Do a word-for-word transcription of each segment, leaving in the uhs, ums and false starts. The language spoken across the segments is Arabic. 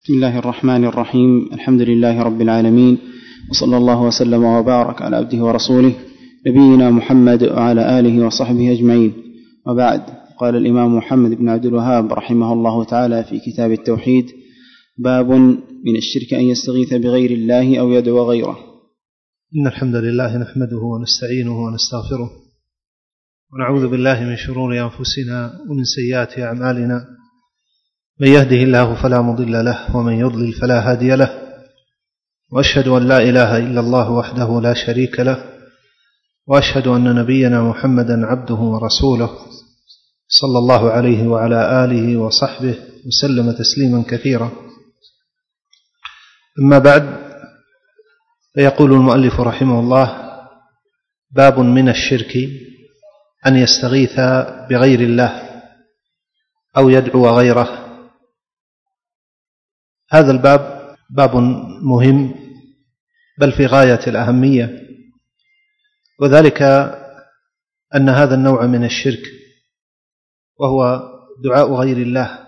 بسم الله الرحمن الرحيم. الحمد لله رب العالمين، وصلى الله وسلم وبارك على عبده ورسوله نبينا محمد وعلى آله وصحبه أجمعين، وبعد. قال الإمام محمد بن عبد الوهاب رحمه الله تعالى في كتاب التوحيد: باب من الشرك أن يستغيث بغير الله أو يدعو غيره. إن الحمد لله نحمده ونستعينه ونستغفره ونعوذ بالله من شرور أنفسنا ومن سيئات أعمالنا، من يهده الله فلا مضل له ومن يضلل فلا هادي له، وأشهد أن لا إله إلا الله وحده لا شريك له، وأشهد أن نبينا محمدا عبده ورسوله صلى الله عليه وعلى آله وصحبه وسلم تسليما كثيرا. أما بعد، فيقول المؤلف رحمه الله: باب من الشرك أن يستغيث بغير الله أو يدعو غيره. هذا الباب باب مهم، بل في غاية الأهمية، وذلك أن هذا النوع من الشرك وهو دعاء غير الله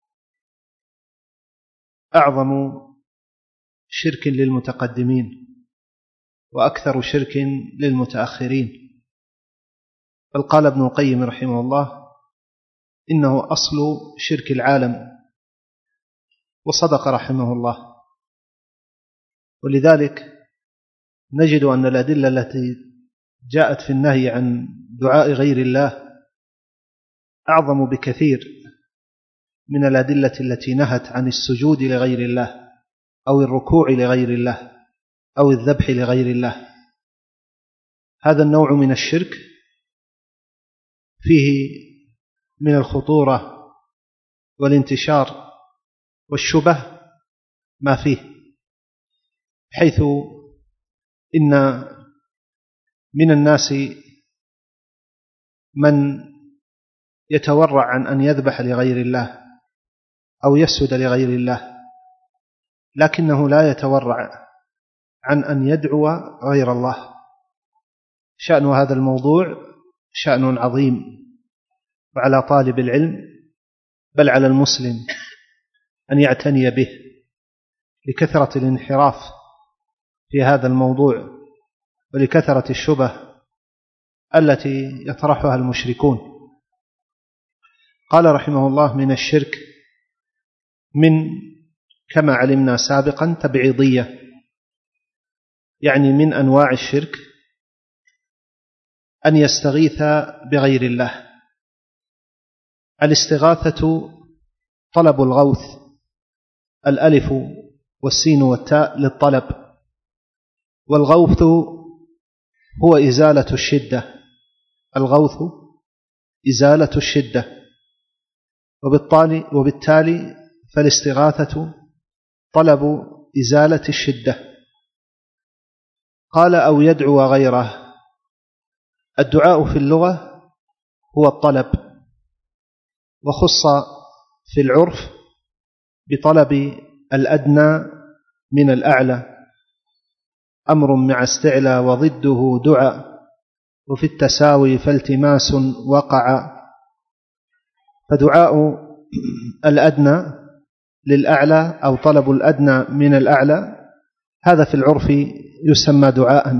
أعظم شرك للمتقدمين وأكثر شرك للمتأخرين. بل قال ابن القيم رحمه الله: إنه أصل شرك العالم، وصدق رحمه الله. ولذلك نجد أن الأدلة التي جاءت في النهي عن دعاء غير الله أعظم بكثير من الأدلة التي نهت عن السجود لغير الله أو الركوع لغير الله أو الذبح لغير الله. هذا النوع من الشرك فيه من الخطورة والانتشار والشبه ما فيه، حيث إن من الناس من يتورع عن أن يذبح لغير الله أو يسجد لغير الله، لكنه لا يتورع عن أن يدعو غير الله. شأن هذا الموضوع شأن عظيم، وعلى طالب العلم بل على المسلم أن يعتني به، لكثرة الانحراف في هذا الموضوع ولكثرة الشبه التي يطرحها المشركون. قال رحمه الله: من الشرك، من كما علمنا سابقا تبعيضية، يعني من أنواع الشرك أن يستغيث بغير الله. الاستغاثة طلب الغوث، الألف والسين والتاء للطلب، والغوث هو إزالة الشدة، الغوث إزالة الشدة، وبالتالي, وبالتالي فالاستغاثة طلب إزالة الشدة. قال: أو يدعو غيره. الدعاء في اللغة هو الطلب، وخص في العرف بطلب الأدنى من الأعلى، أمر مع استعلى وضده دعاء، وفي التساوي فالتماس وقع. فدعاء الأدنى للأعلى أو طلب الأدنى من الأعلى، هذا في العرف يسمى دعاء.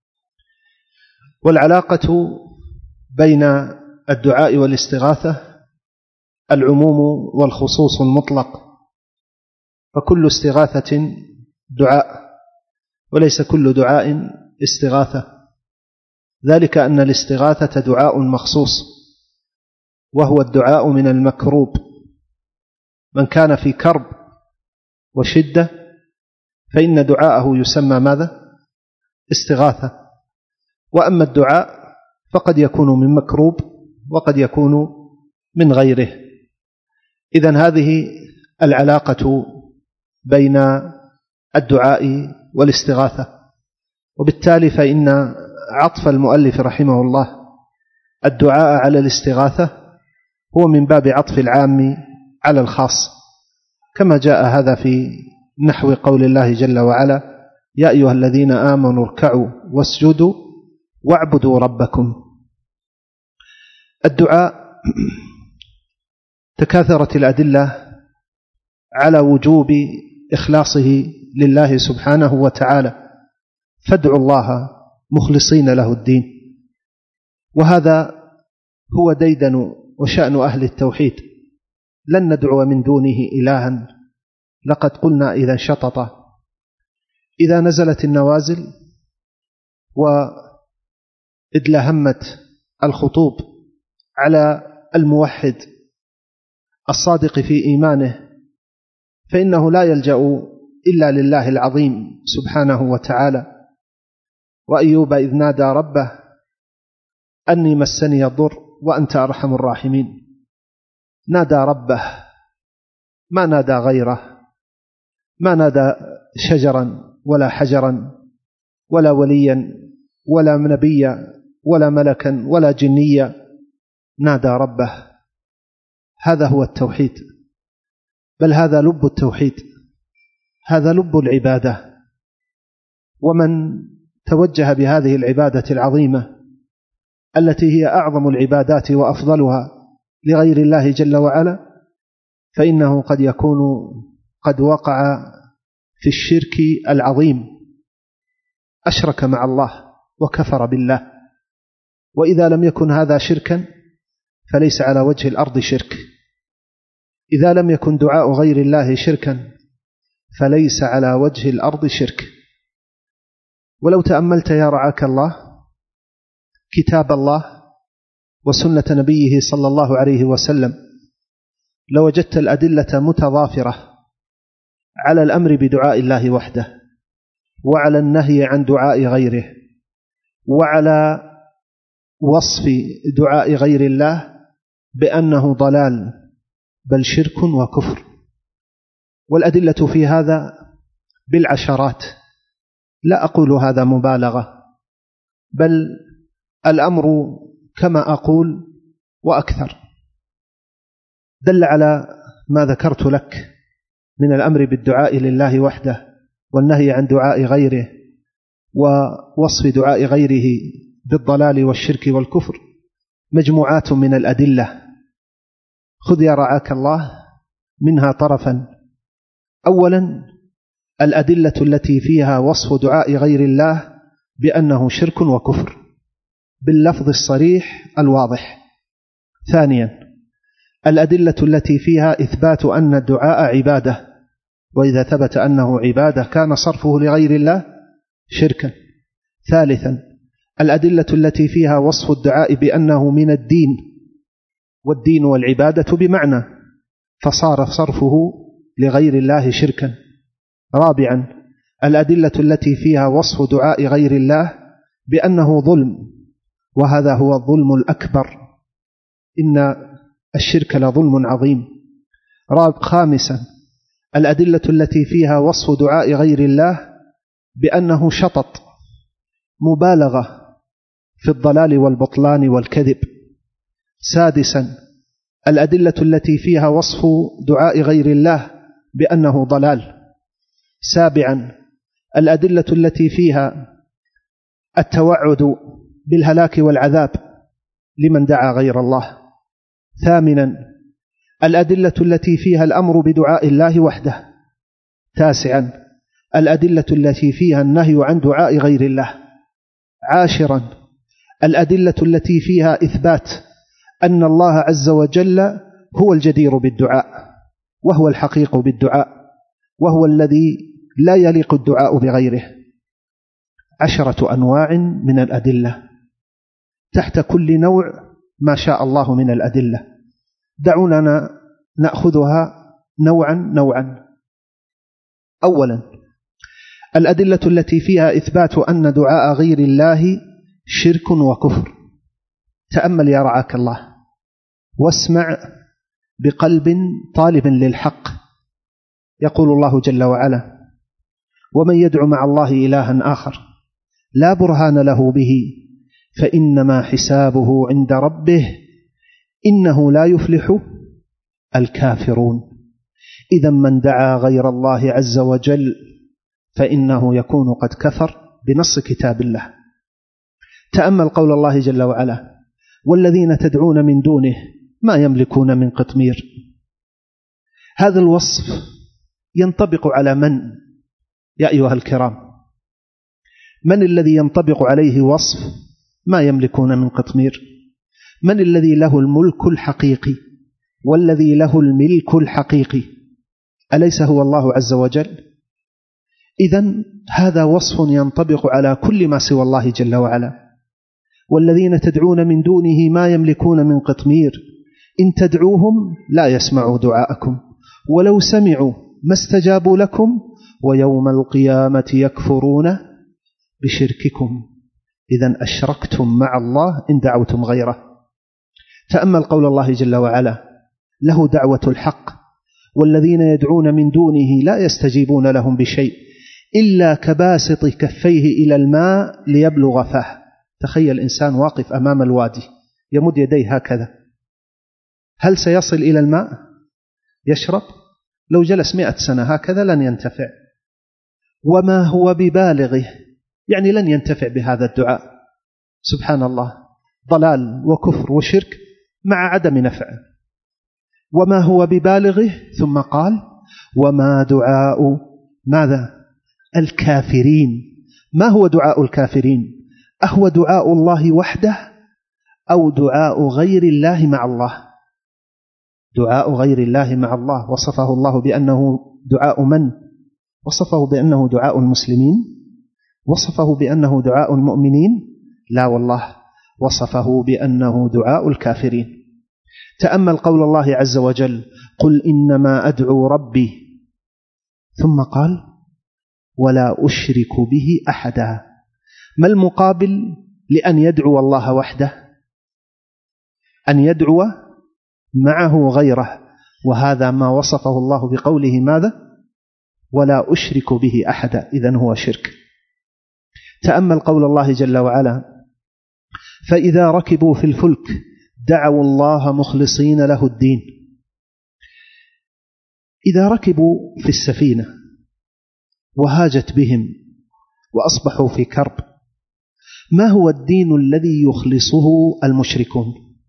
والعلاقة بين الدعاء والاستغاثة العموم والخصوص المطلق، فكل استغاثة دعاء، وليس كل دعاء استغاثة، ذلك أن الاستغاثة دعاء مخصوص، وهو الدعاء من المكروب. من كان في كرب وشدة فإن دعاءه يسمى ماذا؟ استغاثة. وأما الدعاء فقد يكون من مكروب وقد يكون من غيره. إذن هذه العلاقة بين الدعاء والاستغاثة، وبالتالي فإن عطف المؤلف رحمه الله الدعاء على الاستغاثة هو من باب عطف العام على الخاص، كما جاء هذا في نحو قول الله جل وعلا: يا أيها الذين آمنوا اركعوا واسجدوا واعبدوا ربكم. الدعاء تكاثرت الأدلة على وجوب إخلاصه لله سبحانه وتعالى، فادعوا الله مخلصين له الدين. وهذا هو ديدن وشأن أهل التوحيد، لن ندعو من دونه إلها، لقد قلنا إذا انشطط. إذا نزلت النوازل وإدلهمت الخطوب على الموحد الصادق في إيمانه، فإنه لا يلجأ إلا لله العظيم سبحانه وتعالى. وأيوب إذ نادى ربه أني مسني الضر وأنت أرحم الراحمين، نادى ربه، ما نادى غيره، ما نادى شجرا ولا حجرا ولا وليا ولا نبيا ولا ملكا ولا جنيا، نادى ربه. هذا هو التوحيد، بل هذا لب التوحيد، هذا لب العبادة. ومن توجه بهذه العبادة العظيمة التي هي أعظم العبادات وأفضلها لغير الله جل وعلا، فإنه قد يكون قد وقع في الشرك العظيم، أشرك مع الله وكفر بالله. وإذا لم يكن هذا شركا فليس على وجه الأرض شرك. إذا لم يكن دعاء غير الله شركا فليس على وجه الأرض شرك. ولو تأملت يا رعاك الله كتاب الله وسنة نبيه صلى الله عليه وسلم لوجدت الأدلة متضافرة على الأمر بدعاء الله وحده، وعلى النهي عن دعاء غيره، وعلى وصف دعاء غير الله بأنه ضلال بل شرك وكفر. والأدلة في هذا بالعشرات، لا أقول هذا مبالغة، بل الأمر كما أقول وأكثر. دل على ما ذكرت لك من الأمر بالدعاء لله وحده والنهي عن دعاء غيره ووصف دعاء غيره بالضلال والشرك والكفر مجموعات من الأدلة. خذ يا رعاك الله منها طرفا. أولا الأدلة التي فيها وصف دعاء غير الله بأنه شرك وكفر باللفظ الصريح الواضح. ثانيا الأدلة التي فيها إثبات أن الدعاء عبادة، وإذا ثبت أنه عبادة كان صرفه لغير الله شركا. ثالثا الأدلة التي فيها وصف الدعاء بأنه من الدين، والدين والعبادة بمعنى، فصار صرفه لغير الله شركا. رابعا الأدلة التي فيها وصف دعاء غير الله بأنه ظلم، وهذا هو الظلم الأكبر، إن الشرك لظلم عظيم. خامسا الأدلة التي فيها وصف دعاء غير الله بأنه شطط، مبالغة في الضلال والبطلان والكذب. سادسا الأدلة التي فيها وصف دعاء غير الله بأنه ضلال. سابعا الأدلة التي فيها التوعد بالهلاك والعذاب لمن دعا غير الله. ثامنا الأدلة التي فيها الأمر بدعاء الله وحده. تاسعا الأدلة التي فيها النهي عن دعاء غير الله. عاشرا الأدلة التي فيها إثبات أن الله عز وجل هو الجدير بالدعاء، وهو الحقيق بالدعاء، وهو الذي لا يليق الدعاء بغيره. عشرة أنواع من الأدلة، تحت كل نوع ما شاء الله من الأدلة. دعونا نأخذها نوعا نوعا. أولا الأدلة التي فيها إثبات أن دعاء غير الله شرك وكفر. تأمل يا رعاك الله واسمع بقلب طالب للحق. يقول الله جل وعلا: ومن يدعو مع الله إلها آخر لا برهان له به فإنما حسابه عند ربه إنه لا يفلح الكافرون. إذا من دعا غير الله عز وجل فإنه يكون قد كفر بنص كتاب الله. تأمل قول الله جل وعلا: والذين تدعون من دونه ما يملكون من قطمير. هذا الوصف ينطبق على من يا أيها الكرام؟ من الذي ينطبق عليه وصف ما يملكون من قطمير؟ من الذي له الملك الحقيقي والذي له الملك الحقيقي؟ أليس هو الله عز وجل؟ إذن هذا وصف ينطبق على كل ما سوى الله جل وعلا. والذين تدعون من دونه ما يملكون من قطمير، إن تدعوهم لا يسمعوا دعاءكم ولو سمعوا ما استجابوا لكم ويوم القيامة يكفرون بشرككم. إذن أشركتم مع الله إن دعوتم غيره. تأمل قول الله جل وعلا: له دعوة الحق والذين يدعون من دونه لا يستجيبون لهم بشيء إلا كباسط كفيه إلى الماء ليبلغ فاه. تخيل إنسان واقف أمام الوادي يمد يديه هكذا، هل سيصل إلى الماء يشرب؟ لو جلس مئة سنة هكذا لن ينتفع. وما هو ببالغه، يعني لن ينتفع بهذا الدعاء. سبحان الله، ضلال وكفر وشرك مع عدم نفع. وما هو ببالغه، ثم قال: وما دعاء ماذا؟ الكافرين. ما هو دعاء الكافرين؟ أهو دعاء الله وحده أو دعاء غير الله مع الله؟ دعاء غير الله مع الله وصفه الله بأنه دعاء من؟ وصفه بأنه دعاء المسلمين؟ وصفه بأنه دعاء المؤمنين؟ لا والله، وصفه بأنه دعاء الكافرين. تأمل قول الله عز وجل: قل إنما أدعو ربي، ثم قال: ولا أشرك به أحدا. ما المقابل لأن يدعو الله وحده؟ أن يدعو معه غيره، وهذا ما وصفه الله بقوله ماذا؟ ولا أشرك به أحدا. إذن هو شرك. تأمل قول الله جل وعلا: فإذا ركبوا في الفلك دعوا الله مخلصين له الدين. إذا ركبوا في السفينة وهاجت بهم وأصبحوا في كرب، ما هو الدين الذي يخلصه المشركون؟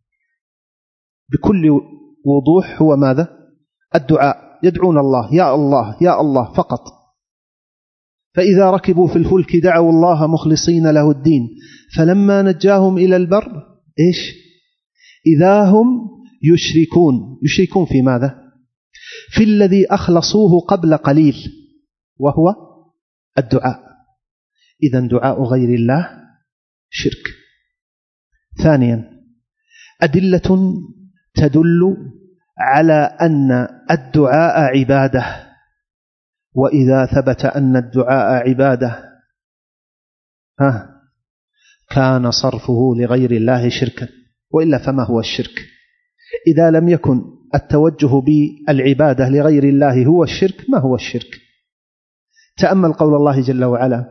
بكل وضوح هو ماذا؟ الدعاء. يدعون الله يا الله يا الله فقط. فإذا ركبوا في الفلك دعوا الله مخلصين له الدين فلما نجاهم إلى البر إيش؟ إذا هم يشركون. يشركون في ماذا؟ في الذي أخلصوه قبل قليل وهو الدعاء. إذن دعاء غير الله شرك. ثانيا، أدلة تدل على أن الدعاء عبادة، وإذا ثبت أن الدعاء عبادة ها كان صرفه لغير الله شركا، وإلا فما هو الشرك؟ إذا لم يكن التوجه بالعبادة لغير الله هو الشرك، ما هو الشرك؟ تأمل قول الله جل وعلا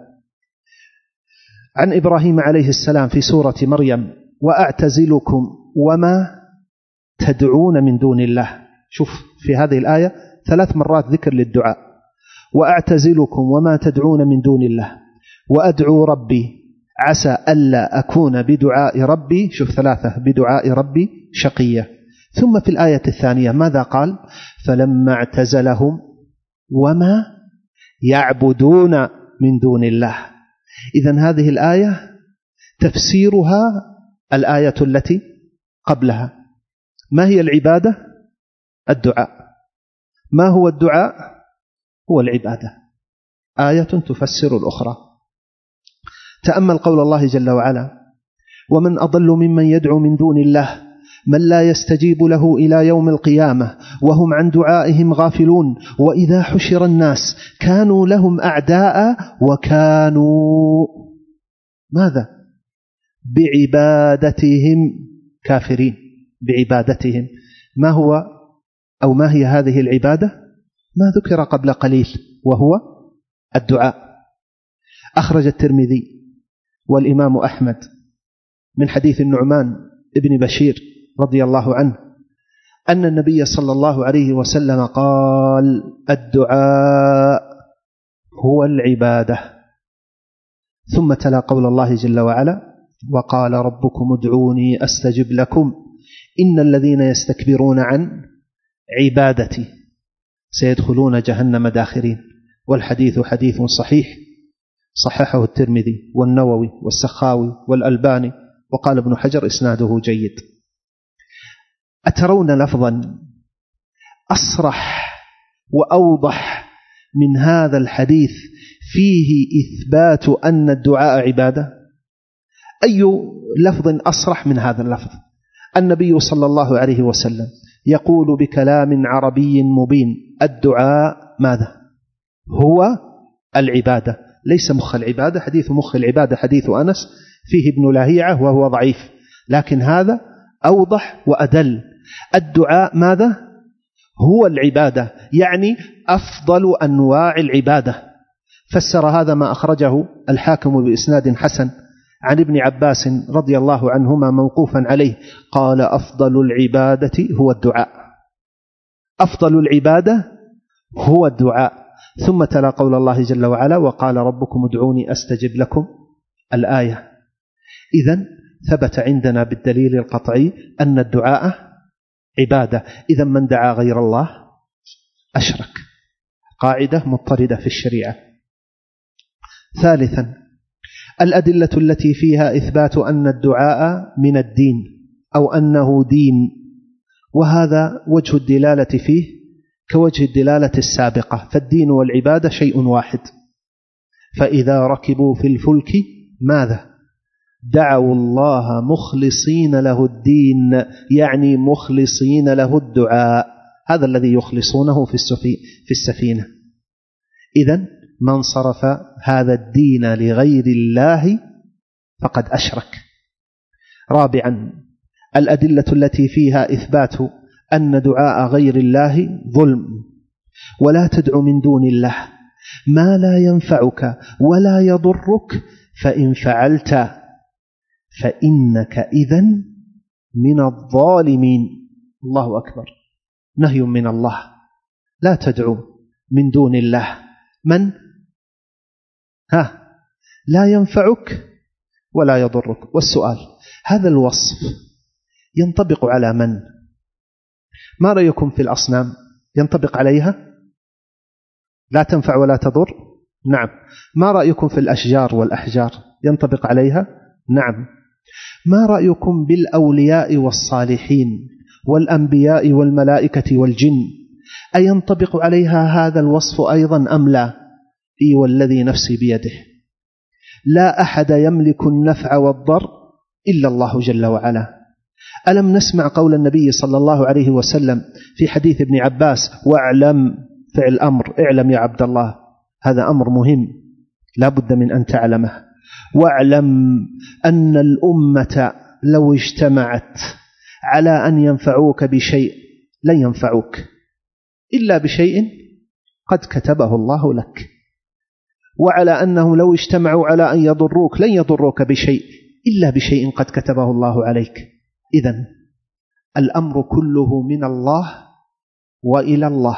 عن إبراهيم عليه السلام في سورة مريم: وأعتزلكم وما تدعون من دون الله. شوف في هذه الآية ثلاث مرات ذكر للدعاء: وأعتزلكم وما تدعون من دون الله، وأدعو ربي عسى ألا أكون بدعاء ربي، شوف ثلاثة، بدعاء ربي شقية. ثم في الآية الثانية ماذا قال؟ فلما اعتزلهم وما يعبدون من دون الله. إذن هذه الآية تفسيرها الآية التي قبلها. ما هي العبادة؟ الدعاء. ما هو الدعاء؟ هو العبادة. آية تفسر الأخرى. تأمل قول الله جل وعلا: ومن أضل ممن يدعو من دون الله من لا يستجيب له إلى يوم القيامة وهم عن دعائهم غافلون وإذا حشر الناس كانوا لهم أعداء وكانوا ماذا؟ بعبادتهم كافرين. بعبادتهم. ما هو أو ما هي هذه العبادة؟ ما ذكر قبل قليل وهو الدعاء. أخرج الترمذي والإمام أحمد من حديث النعمان ابن بشير رضي الله عنه أن النبي صلى الله عليه وسلم قال: الدعاء هو العبادة. ثم تلا قول الله جل وعلا: وقال ربكم ادعوني أستجب لكم إن الذين يستكبرون عن عبادتي سيدخلون جهنم داخرين. والحديث حديث صحيح صححه الترمذي والنووي والسخاوي والألباني، وقال ابن حجر إسناده جيد. أترون لفظا أصرح وأوضح من هذا الحديث فيه إثبات أن الدعاء عبادة؟ أي لفظ أصرح من هذا اللفظ؟ النبي صلى الله عليه وسلم يقول بكلام عربي مبين: الدعاء ماذا؟ هو العبادة، ليس مخ العبادة. حديث مخ العبادة حديث أنس فيه ابن لهيعة وهو ضعيف، لكن هذا أوضح وأدل. الدعاء ماذا؟ هو العبادة، يعني أفضل أنواع العبادة. فسر هذا ما أخرجه الحاكم بإسناد حسن عن ابن عباس رضي الله عنهما موقوفا عليه، قال: أفضل العبادة هو الدعاء، أفضل العبادة هو الدعاء. ثم تلا قول الله جل وعلا: وقال ربكم ادعوني أستجب لكم، الآية. إذن ثبت عندنا بالدليل القطعي أن الدعاء عبادة. إذن من دعا غير الله أشرك، قاعدة مضطردة في الشريعة. ثالثا، الأدلة التي فيها إثبات أن الدعاء من الدين أو أنه دين، وهذا وجه الدلالة فيه كوجه الدلالة السابقة، فالدين والعبادة شيء واحد. فإذا ركبوا في الفلك ماذا؟ دعوا الله مخلصين له الدين، يعني مخلصين له الدعاء، هذا الذي يخلصونه في السفينة. إذن من صرف هذا الدين لغير الله فقد أشرك. رابعا، الأدلة التي فيها إثبات أن دعاء غير الله ظلم، ولا تدع من دون الله ما لا ينفعك ولا يضرك، فإن فعلت فإنك إذن من الظالمين. الله أكبر، نهي من الله: لا تدعو من دون الله من ها لا ينفعك ولا يضرك. والسؤال: هذا الوصف ينطبق على من؟ ما رأيكم في الأصنام؟ ينطبق عليها؟ لا تنفع ولا تضر؟ نعم. ما رأيكم في الأشجار والأحجار؟ ينطبق عليها؟ نعم. ما رأيكم بالأولياء والصالحين والأنبياء والملائكة والجن؟ أينطبق عليها هذا الوصف أيضا أم لا؟ إي والذي نفسي بيده، لا أحد يملك النفع والضر إلا الله جل وعلا. ألم نسمع قول النبي صلى الله عليه وسلم في حديث ابن عباس: واعلم، فعل أمر، اعلم يا عبد الله، هذا أمر مهم لا بد من أن تعلمه. واعلم أن الأمة لو اجتمعت على أن ينفعوك بشيء لن ينفعوك إلا بشيء قد كتبه الله لك، وعلى أنه لو اجتمعوا على أن يضروك لن يضروك بشيء إلا بشيء قد كتبه الله عليك. إذن الأمر كله من الله وإلى الله.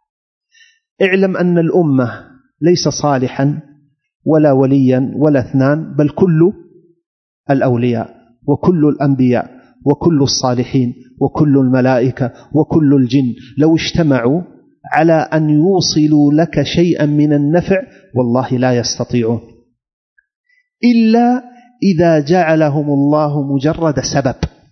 اعلم أن الأمة ليس صالحا ولا وليا ولا اثنان، بل كل الأولياء وكل الأنبياء وكل الصالحين وكل الملائكة وكل الجن لو اجتمعوا على أن يوصلوا لك شيئا من النفع والله لا يستطيعون، إلا إذا جعلهم الله مجرد سبب،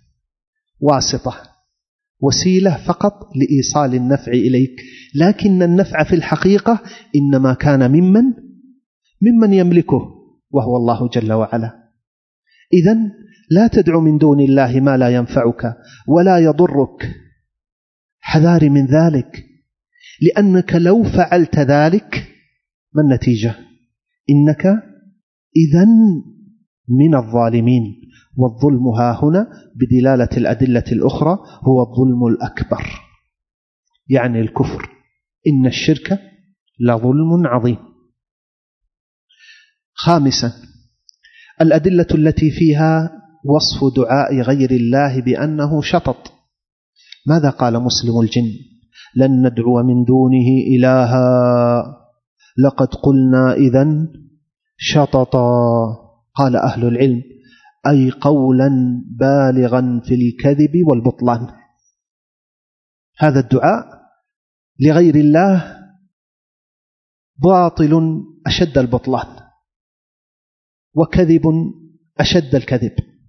واسطة، وسيلة فقط لإيصال النفع إليك. لكن النفع في الحقيقة إنما كان ممن ممن يملكه وهو الله جل وعلا. إذن لا تدع من دون الله ما لا ينفعك ولا يضرك، حذار من ذلك، لأنك لو فعلت ذلك ما النتيجة؟ إنك إذن من الظالمين. والظلم ها هنا بدلالة الأدلة الأخرى هو الظلم الأكبر، يعني الكفر. إن الشرك لظلم عظيم. خامسا، الأدلة التي فيها وصف دعاء غير الله بأنه شطط. ماذا قال مسلم الجن؟ لن ندعو من دونه إلها لقد قلنا إذن شططا. قال أهل العلم: أي قولا بالغا في الكذب والبطلان. هذا الدعاء لغير الله باطل أشد البطلان، وكذب أشد الكذب.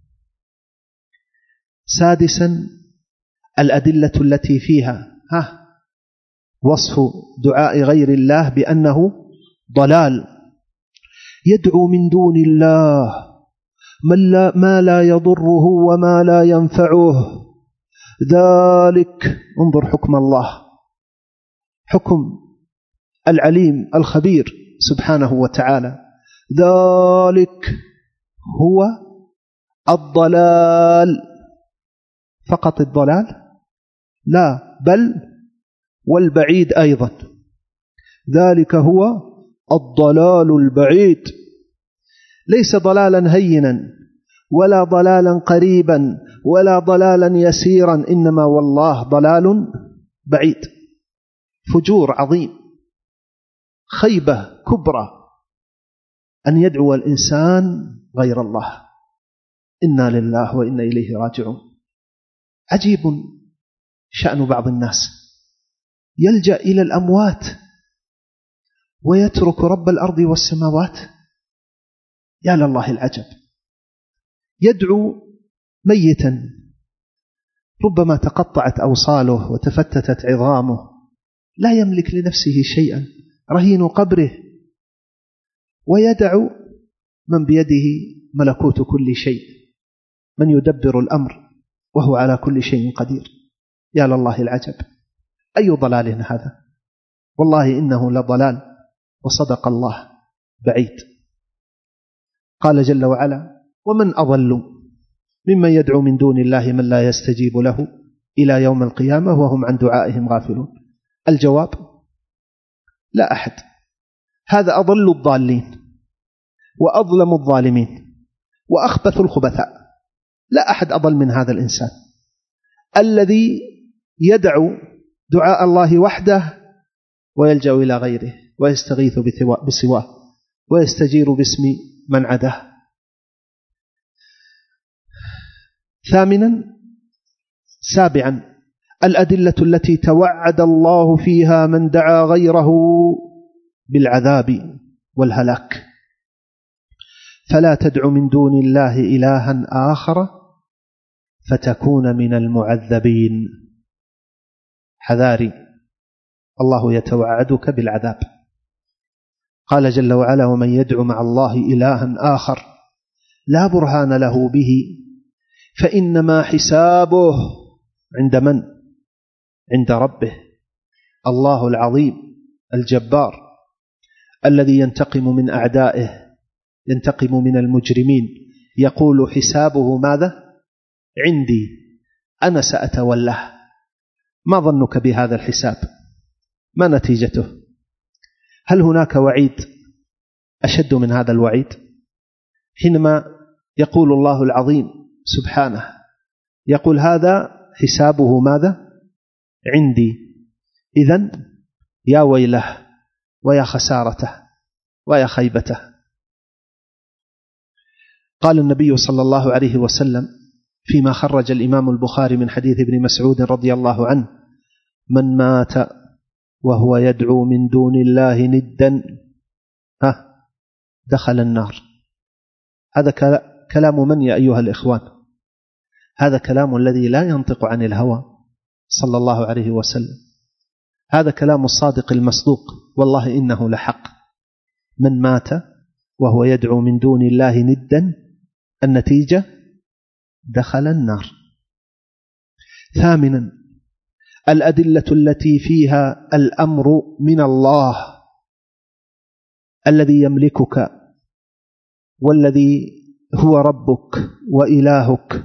سادسا الأدلة التي فيها ها وصف دعاء غير الله بأنه ضلال. يدعو من دون الله ما لا يضره وما لا ينفعه، ذلك انظر حكم الله، حكم العليم الخبير سبحانه وتعالى، ذلك هو الضلال. فقط الضلال؟ لا، بل والبعيد أيضا. ذلك هو الضلال البعيد، ليس ضلالا هينا ولا ضلالا قريبا ولا ضلالا يسيرا، إنما والله ضلال بعيد، فجور عظيم، خيبة كبرى أن يدعو الإنسان غير الله. إنا لله وإنا إليه راجعون. عجيب شأن بعض الناس، يلجأ إلى الأموات ويترك رب الأرض والسماوات. يا لله العجب، يدعو ميتا ربما تقطعت أوصاله وتفتتت عظامه، لا يملك لنفسه شيئا، رهين قبره، ويدعو من بيده ملكوت كل شيء، من يدبر الأمر وهو على كل شيء قدير. يا لله العجب، أي ضلال هذا؟ والله إنه لضلال، وصدق الله بعيد. قال جل وعلا: ومن أضل ممن يدعو من دون الله من لا يستجيب له إلى يوم القيامة وهم عن دعائهم غافلون. الجواب: لا أحد. هذا أضل الضالين وأظلم الظالمين وأخبث الخبثاء. لا أحد أضل من هذا الإنسان الذي يدعو دعاء الله وحده ويلجأ إلى غيره ويستغيث بسواه ويستجير باسم من عداه. ثامنا سابعا الأدلة التي توعد الله فيها من دعا غيره بالعذاب والهلاك. فلا تدع من دون الله إلها آخر فتكون من المعذبين. حذاري، الله يتوعدك بالعذاب. قال جل وعلا: ومن يدع مع الله إلها آخر لا برهان له به فإنما حسابه عند من؟ عند ربه. الله العظيم الجبار الذي ينتقم من أعدائه، ينتقم من المجرمين، يقول حسابه ماذا؟ عندي، أنا سأتولاه. ما ظنك بهذا الحساب؟ ما نتيجته؟ هل هناك وعيد أشد من هذا الوعيد؟ حينما يقول الله العظيم سبحانه، يقول هذا حسابه ماذا؟ عندي. إذن يا ويله ويا خسارته ويا خيبته. قال النبي صلى الله عليه وسلم فيما خرج الإمام البخاري من حديث ابن مسعود رضي الله عنه: من مات وهو يدعو من دون الله ندا ها دخل النار. هذا كلام من يا أيها الإخوان؟ هذا كلام الذي لا ينطق عن الهوى صلى الله عليه وسلم. هذا كلام الصادق المصدوق، والله إنه لحق. من مات وهو يدعو من دون الله ندا، النتيجة دخل النار. ثامنا الأدلة التي فيها الأمر من الله الذي يملكك والذي هو ربك وإلهك،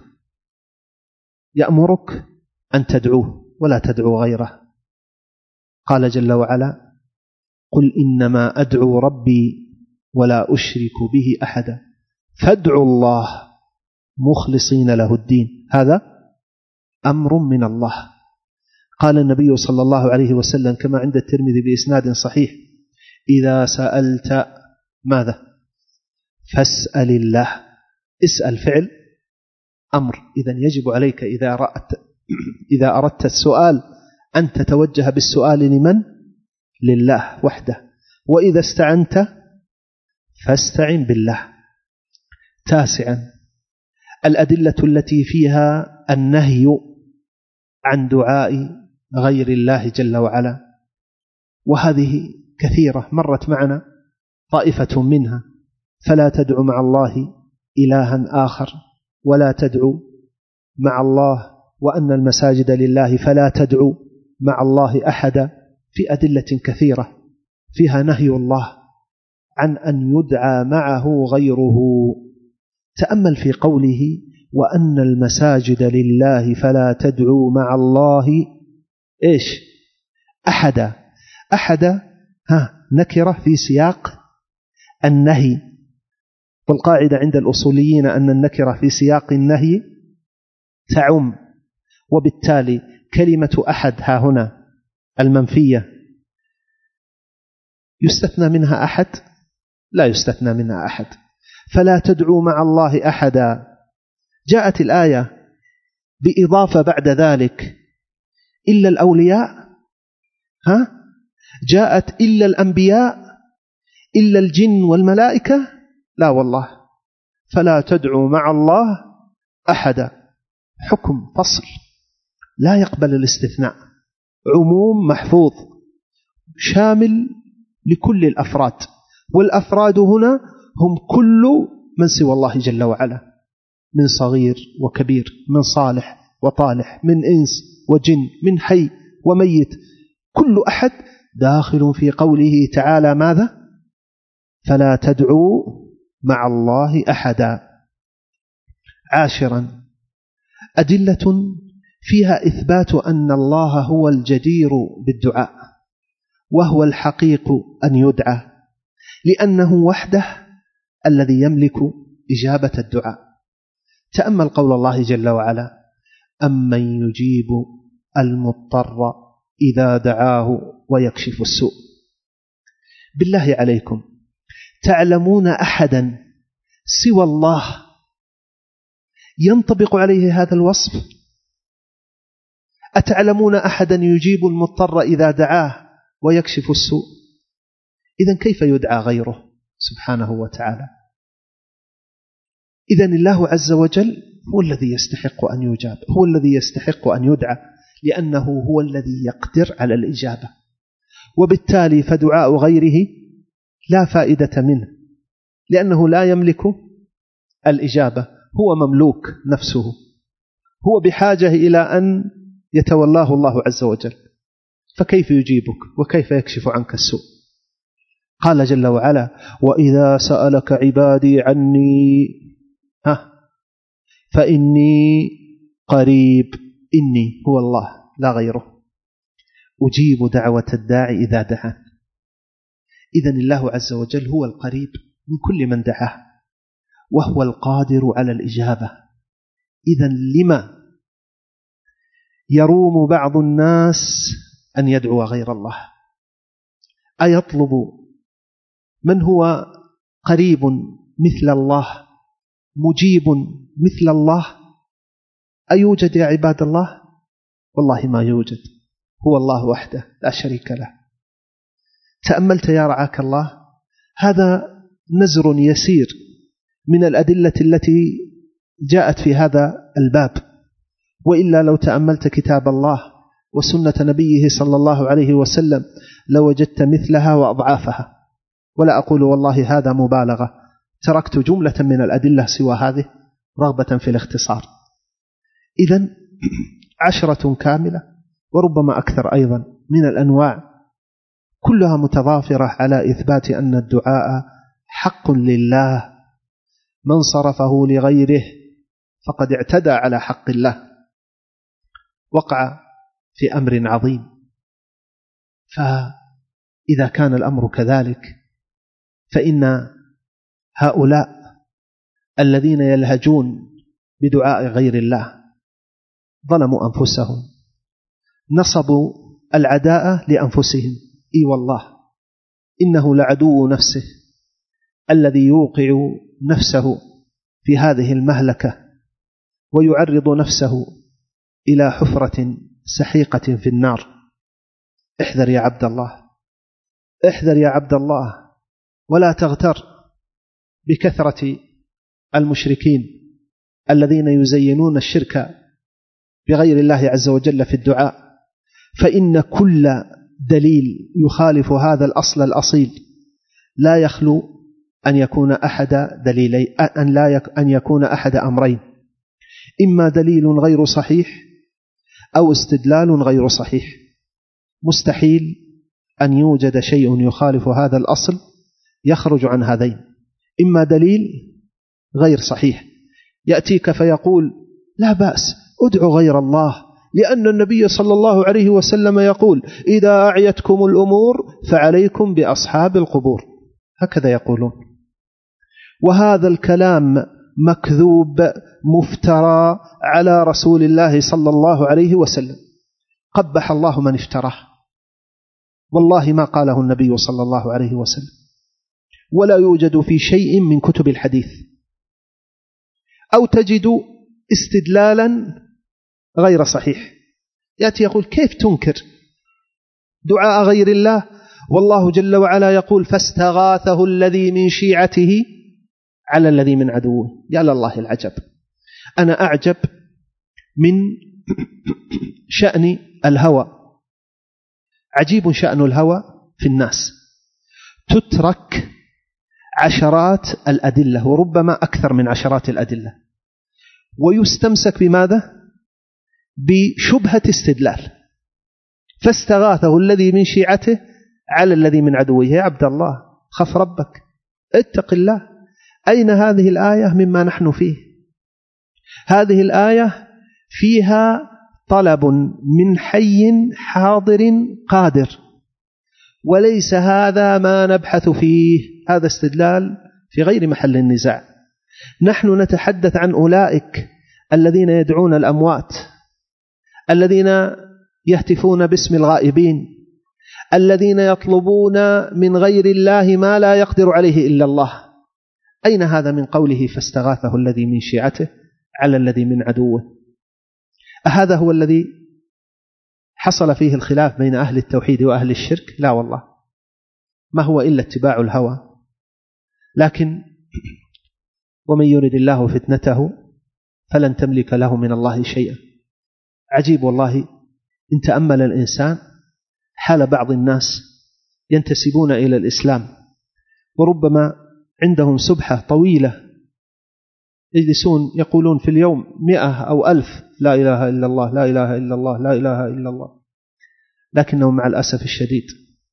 يأمرك أن تدعوه ولا تدعو غيره. قال جل وعلا: قل إنما أدعو ربي ولا أشرك به أحدا فادعوا الله مخلصين له الدين. هذا أمر من الله. قال النبي صلى الله عليه وسلم كما عند الترمذي بإسناد صحيح: إذا سألت ماذا؟ فاسأل الله. اسأل فعل أمر، إذن يجب عليك إذا أردت, إذا أردت السؤال أن تتوجه بالسؤال لمن؟ لله وحده. وإذا استعنت فاستعن بالله. تاسعا الأدلة التي فيها النهي عن دعاء غير الله جل وعلا، وهذه كثيرة مرت معنا طائفة منها: فلا تدع مع الله إلها آخر، ولا تدعو مع الله، وأن المساجد لله فلا تدعو مع الله أحدا. في أدلة كثيرة فيها نهي الله عن أن يدعى معه غيره. تأمل في قوله: وأن المساجد لله فلا تدعو مع الله إيش؟ أحدا. أحدا ها نكرة في سياق النهي، والقاعدة عند الأصوليين أن النكرة في سياق النهي تعم، وبالتالي كلمة أحد ها هنا المنفية يستثنى منها أحد؟ لا يستثنى منها أحد. فلا تدعو مع الله أحدا. جاءت الآية بإضافة بعد ذلك إلا الأولياء، ها؟ جاءت إلا الأنبياء، إلا الجن والملائكة؟ لا والله، فلا تدعو مع الله أحدا. حكم فصل لا يقبل الاستثناء، عموم محفوظ شامل لكل الأفراد، والأفراد هنا هم كل من سوى الله جل وعلا، من صغير وكبير، من صالح وطالح، من إنس وجن، من حي وميت، كل أحد داخل في قوله تعالى ماذا؟ فلا تدعوا مع الله أحدا. عاشرا أدلة فيها إثبات أن الله هو الجدير بالدعاء، وهو الحقيق أن يدعى، لأنه وحده الذي يملك إجابة الدعاء. تأمل قول الله جل وعلا: أمن يجيب المضطر إذا دعاه ويكشف السوء. بالله عليكم، تعلمون أحدا سوى الله ينطبق عليه هذا الوصف؟ أتعلمون أحدا يجيب المضطر إذا دعاه ويكشف السوء؟ إذن كيف يدعى غيره سبحانه وتعالى؟ إذن الله عز وجل هو الذي يستحق أن يجاب، هو الذي يستحق أن يدعى، لأنه هو الذي يقدر على الإجابة، وبالتالي فدعاء غيره لا فائدة منه، لأنه لا يملك الإجابة، هو مملوك نفسه، هو بحاجة إلى أن يتولاه الله عز وجل، فكيف يجيبك وكيف يكشف عنك السوء؟ قال جل وعلا: وإذا سألك عبادي عني ها فإني قريب، إني هو الله لا غيره، أجيب دعوة الداعي إذا دعان. إذن الله عز وجل هو القريب من كل من دعاه، وهو القادر على الإجابة. إذن لما يروم بعض الناس أن يدعو غير الله؟ أيطلب من هو قريب مثل الله، مجيب مثل الله؟ أيوجد يا عباد الله؟ والله ما يوجد، هو الله وحده لا شريك له. تأملت يا رعاك الله؟ هذا نزر يسير من الأدلة التي جاءت في هذا الباب، وإلا لو تأملت كتاب الله وسنة نبيه صلى الله عليه وسلم لوجدت مثلها وأضعافها. ولا أقول والله هذا مبالغة، تركت جملة من الأدلة سوى هذه رغبة في الاختصار. إذن عشرة كاملة وربما أكثر أيضا من الأنواع، كلها متضافرة على إثبات أن الدعاء حق لله، من صرفه لغيره فقد اعتدى على حق الله، وقع في أمر عظيم. فإذا كان الأمر كذلك فإن هؤلاء الذين يلهجون بدعاء غير الله ظلموا أنفسهم، نصبوا العداء لأنفسهم. إي والله إنه لعدو نفسه الذي يوقع نفسه في هذه المهلكة ويعرض نفسه إلى حفرة سحيقة في النار. احذر يا عبد الله، احذر يا عبد الله، ولا تغتر بكثرة المشركين الذين يزينون الشرك بغير الله عز وجل في الدعاء، فإن كل دليل يخالف هذا الأصل الأصيل لا يخلو أن يكون أحد دليلي أن لا يك أن يكون أحد أمرين: إما دليل غير صحيح أو استدلال غير صحيح. مستحيل أن يوجد شيء يخالف هذا الأصل يخرج عن هذين: إما دليل غير صحيح يأتيك فيقول لا بأس ادعوا غير الله، لأن النبي صلى الله عليه وسلم يقول: إذا أعيتكم الأمور فعليكم بأصحاب القبور. هكذا يقولون، وهذا الكلام مكذوب مفترى على رسول الله صلى الله عليه وسلم، قبح الله من افتراه. والله ما قاله النبي صلى الله عليه وسلم، ولا يوجد في شيء من كتب الحديث. أو تجد استدلالا غير صحيح، يأتي يقول: كيف تنكر دعاء غير الله والله جل وعلا يقول: فاستغاثه الذي من شيعته على الذي من عدوه. يا لله العجب. أنا أعجب من شأن الهوى، عجيب شأن الهوى في الناس. تترك عشرات الأدلة وربما أكثر من عشرات الأدلة، ويستمسك بماذا؟ بشبهة استدلال. فاستغاثه الذي من شيعته على الذي من عدوه. يا عبد الله، خف ربك، اتق الله. أين هذه الآية مما نحن فيه؟ هذه الآية فيها طلب من حي حاضر قادر، وليس هذا ما نبحث فيه. هذا استدلال في غير محل النزاع. نحن نتحدث عن أولئك الذين يدعون الأموات، الذين يهتفون باسم الغائبين، الذين يطلبون من غير الله ما لا يقدر عليه إلا الله. أين هذا من قوله: فاستغاثه الذي من شيعته على الذي من عدوه؟ أهذا هو الذي حصل فيه الخلاف بين أهل التوحيد وأهل الشرك؟ لا والله، ما هو إلا اتباع الهوى. لكن ومن يرد الله فتنته فلن تملك له من الله شيئا. عجيب والله، إن تأمل الإنسان حال بعض الناس ينتسبون إلى الإسلام، وربما عندهم سبحة طويلة يجلسون يقولون في اليوم مئة أو ألف لا إله إلا الله لا إله إلا الله لا إله إلا الله، لكنهم مع الأسف الشديد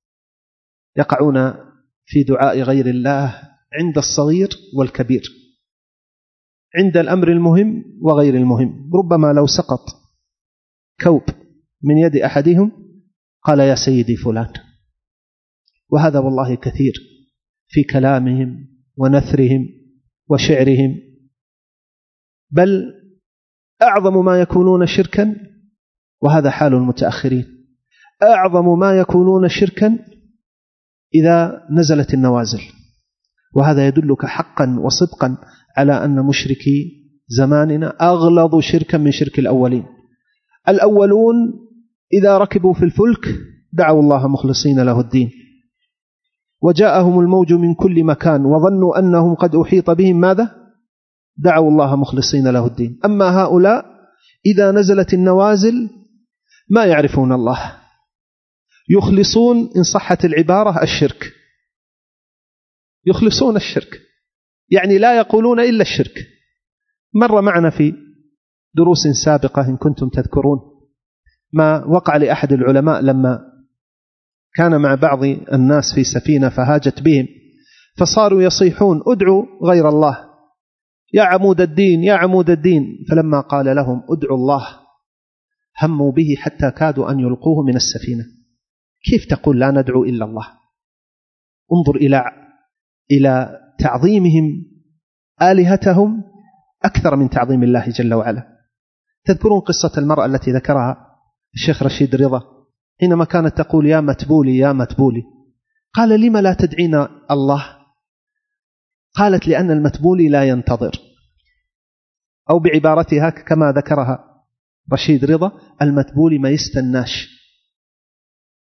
يقعون في دعاء غير الله عند الصغير والكبير، عند الأمر المهم وغير المهم. ربما لو سقط كوب من يد أحدهم قال: يا سيدي فلان. وهذا والله كثير في كلامهم ونثرهم وشعرهم. بل أعظم ما يكونون شركا، وهذا حال المتأخرين، أعظم ما يكونون شركا إذا نزلت النوازل. وهذا يدلك حقا وصدقا على أن مشركي زماننا أغلظ شركا من شرك الأولين. الأولون إذا ركبوا في الفلك دعوا الله مخلصين له الدين، وجاءهم الموج من كل مكان وظنوا أنهم قد أحيط بهم، ماذا؟ دعوا الله مخلصين له الدين. أما هؤلاء إذا نزلت النوازل ما يعرفون الله، يخلصون إن صحت العبارة الشرك، يخلصون الشرك، يعني لا يقولون إلا الشرك. مر معنا في دروس سابقة إن كنتم تذكرون ما وقع لأحد العلماء لما كان مع بعض الناس في سفينة فهاجت بهم، فصاروا يصيحون: ادعوا غير الله يا عمود الدين يا عمود الدين. فلما قال لهم ادعوا الله هموا به حتى كادوا أن يلقوه من السفينة. كيف تقول لا ندعو إلا الله؟ انظر إلى إلى تعظيمهم آلهتهم أكثر من تعظيم الله جل وعلا. تذكرون قصة المرأة التي ذكرها الشيخ رشيد رضا حينما كانت تقول: يا متبولي يا متبولي. قال: لما لا تدعين الله؟ قالت: لأن المتبولي لا ينتظر، أو بعبارتها كما ذكرها رشيد رضا: المتبولي ما يستناش.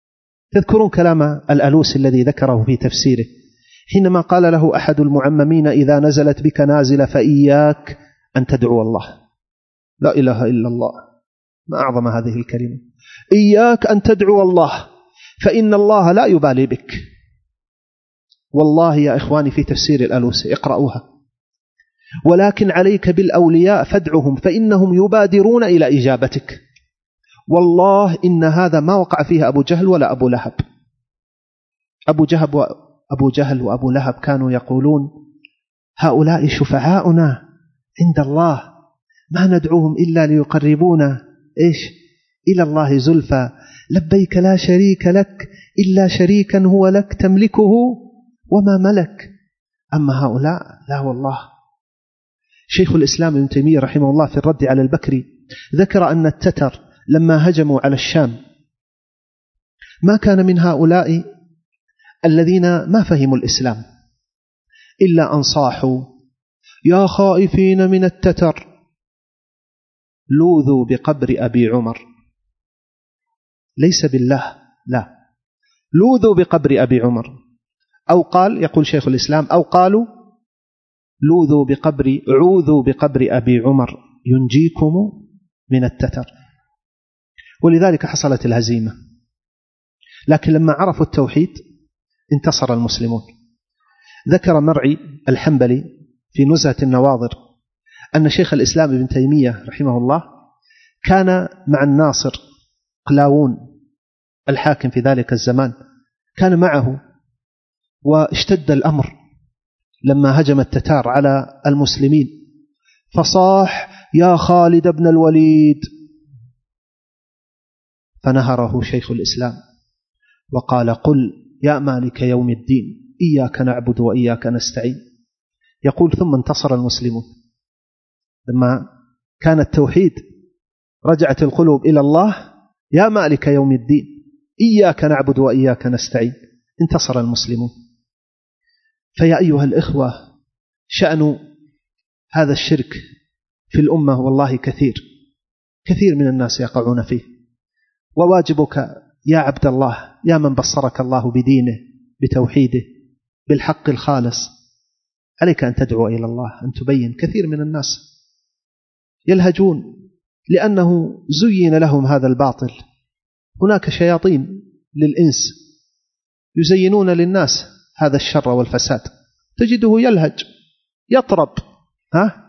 تذكرون كلام الألوسي الذي ذكره في تفسيره حينما قال له أحد المعممين إذا نزلت بك نازلة فإياك أن تدعو الله. لا إله إلا الله، ما أعظم هذه الكلمة، إياك أن تدعو الله فإن الله لا يبالي بك. والله يا إخواني في تفسير الألوسي اقرأوها. ولكن عليك بالأولياء فادعهم فإنهم يبادرون إلى إجابتك. والله إن هذا ما وقع فيه أبو جهل ولا أبو لهب. أبو جهل وأبو جهل وأبو لهب كانوا يقولون هؤلاء شفعاؤنا عند الله، ما ندعوهم إلا ليقربونا إيش إلى الله زلفى، لبيك لا شريك لك إلا شريكا هو لك تملكه وما ملك. أما هؤلاء لا والله. شيخ الإسلام ابن تيمية رحمه الله في الرد على البكري ذكر أن التتر لما هجموا على الشام ما كان من هؤلاء الذين ما فهموا الإسلام إلا أن صاحوا يا خائفين من التتر لوذوا بقبر أبي عمر. ليس بالله، لا، لوذوا بقبر أبي عمر. أو قال، يقول شيخ الإسلام، أو قالوا لوذوا بقبر عوذوا بقبر أبي عمر ينجيكم من التتر. ولذلك حصلت الهزيمة. لكن لما عرفوا التوحيد انتصر المسلمون. ذكر مرعي الحنبلي في نزهة النواظر أن شيخ الإسلام ابن تيمية رحمه الله كان مع الناصر قلاوون الحاكم في ذلك الزمان، كان معه، واشتد الأمر لما هجم التتار على المسلمين، فصاح يا خالد بن الوليد، فنهره شيخ الإسلام وقال قل يا مالك يوم الدين إياك نعبد وإياك نستعين. يقول ثم انتصر المسلمون لما كان التوحيد، رجعت القلوب إلى الله، يا مالك يوم الدين إياك نعبد وإياك نستعين، انتصر المسلمون. فيا أيها الإخوة، شأن هذا الشرك في الأمة والله كثير كثير من الناس يقعون فيه. وواجبك يا عبد الله، يا من بصرك الله بدينه بتوحيده بالحق الخالص، عليك أن تدعو إلى الله، أن تبين. كثير من الناس يلهجون لأنه زين لهم هذا الباطل. هناك شياطين للإنس يزينون للناس هذا الشر والفساد، تجده يلهج يطرب، ها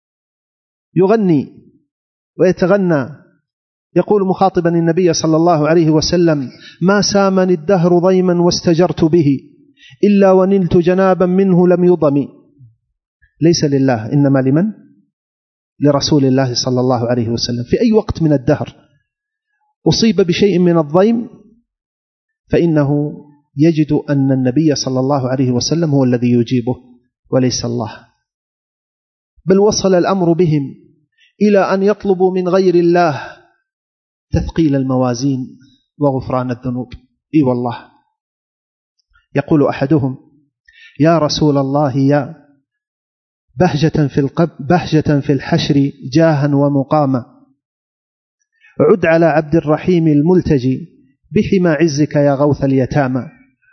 يغني ويتغنى، يقول مخاطبا النبي صلى الله عليه وسلم ما سامني الدهر ضيما واستجرت به إلا ونلت جنابا منه لم يضم. ليس لله، إنما لمن؟ لرسول الله صلى الله عليه وسلم. في أي وقت من الدهر أصيب بشيء من الضيم فإنه يجد أن النبي صلى الله عليه وسلم هو الذي يجيبه وليس الله. بل وصل الأمر بهم إلى أن يطلبوا من غير الله تثقيل الموازين وغفران الذنوب. إي والله. يقول أحدهم يا رسول الله يا بهجة في القب بهجة في الحشر جاها ومقاما، عد على عبد الرحيم الملتجي بحمى عزك يا غوث اليتامى،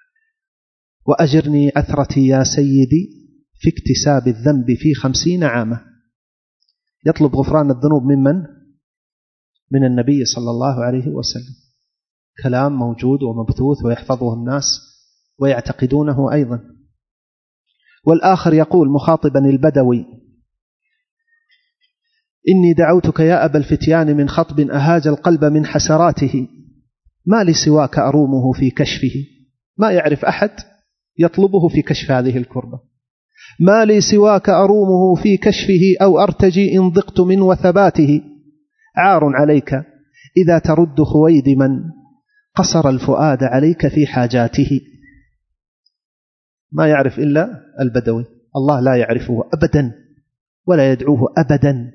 وأجرني أثرتي يا سيدي في اكتساب الذنب في خمسين عاما. يطلب غفران الذنوب ممن؟ من النبي صلى الله عليه وسلم. كلام موجود ومبثوث ويحفظه الناس ويعتقدونه أيضا. والآخر يقول مخاطبا البدوي إني دعوتك يا أبا الفتيان من خطب أهاج القلب من حسراته، ما لي سواك أرومه في كشفه. ما يعرف أحد يطلبه في كشف هذه الكربة. ما لي سواك أرومه في كشفه أو أرتجي إن ضقت من وثباته، عار عليك إذا ترد خويد من قصر الفؤاد عليك في حاجاته. ما يعرف إلا البدوي، الله لا يعرفه أبدا ولا يدعوه أبدا.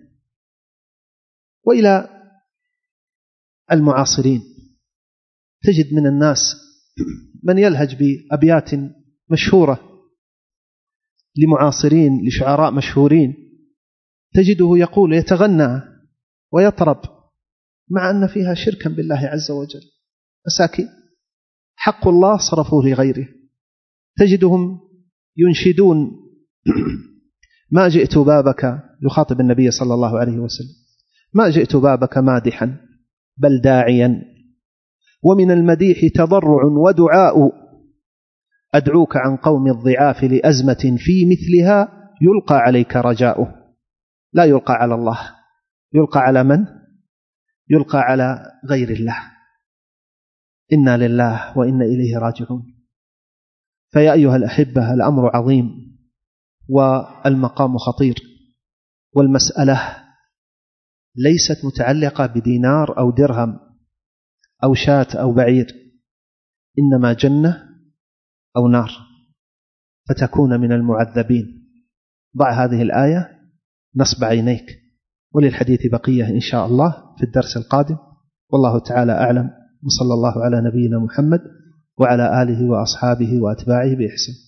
وإلى المعاصرين تجد من الناس من يلهج بأبيات مشهورة لمعاصرين لشعراء مشهورين، تجده يقول يتغنى ويطرب مع أن فيها شركا بالله عز وجل. مساكين حق الله صرفوه لغيره. تجدهم ينشدون ما جئت بابك، يخاطب النبي صلى الله عليه وسلم، ما جئت بابك مادحا بل داعيا، ومن المديح تضرع ودعاء، أدعوك عن قوم الضعاف لأزمة في مثلها يلقى عليك رجاؤه. لا يلقى على الله، يلقى على من؟ يلقى على غير الله. إنا لله وإنا إليه راجعون. فيا أيها الأحبة، الأمر عظيم والمقام خطير، والمسألة ليست متعلقة بدينار أو درهم أو شاة أو بعير، إنما جنة أو نار، فتكون من المعذبين. ضع هذه الآية نصب عينيك، وللحديث بقية إن شاء الله في الدرس القادم، والله تعالى أعلم، وصلى الله على نبينا محمد وعلى آله وأصحابه وأتباعه بإحسان.